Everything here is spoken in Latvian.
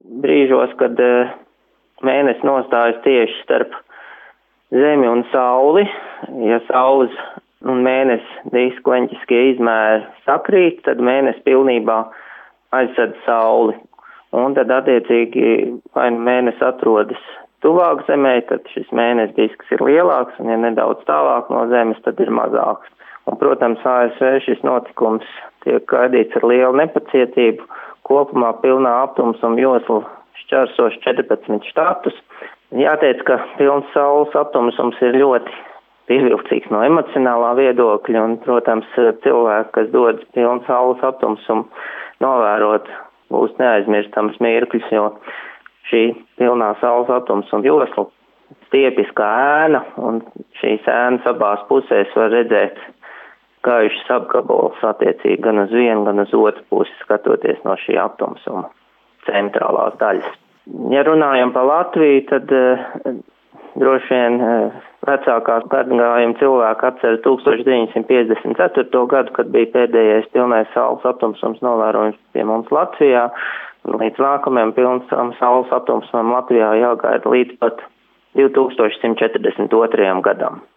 brīžos, kad Mēnesis nostājas tieši starp Zemi un Sauli. Ja Saules un Mēnesis disku leņķiskie izmēri sakrīt, tad Mēnesis pilnībā aizsedz Sauli. Un tad attiecīgi, vai Mēnesis atrodas tuvāk Zemē, tad šis Mēnesis disks ir lielāks, un ja nedaudz tālāk no Zemes, tad ir mazāks. Un, protams, ASV šis notikums tiek gaidīts ar lielu nepacietību. Kopumā pilnā aptumsuma josla šķērsos 14 štatus. Jāteic, ka pilns Saules aptumsums ir ļoti pievilcīgs no emocionālā viedokļa, un, protams, cilvēki, kas dodas pilnu Saules aptumsumu novērot, būs neaizmirstams mirkļus, jo šī pilnā Saules aptumsuma josla stiepjas kā ēna, un šīs ēnas abās pusēs var redzēt gaišas apgabalus attiecīgi gan uz vienu, gan uz otru pusi, skatoties no šī aptumsuma centrālās daļas. Ja runājam par Latviju, tad droši vien vecākā gadagājuma cilvēki atceras 1954. Gadu, kad bija pēdējais pilnais Saules aptumsums novērojums pie mums Latvijā. Līdz nākamajam pilnam Saules aptumsumam Latvijā jāgaida līdz pat 2142. gadam.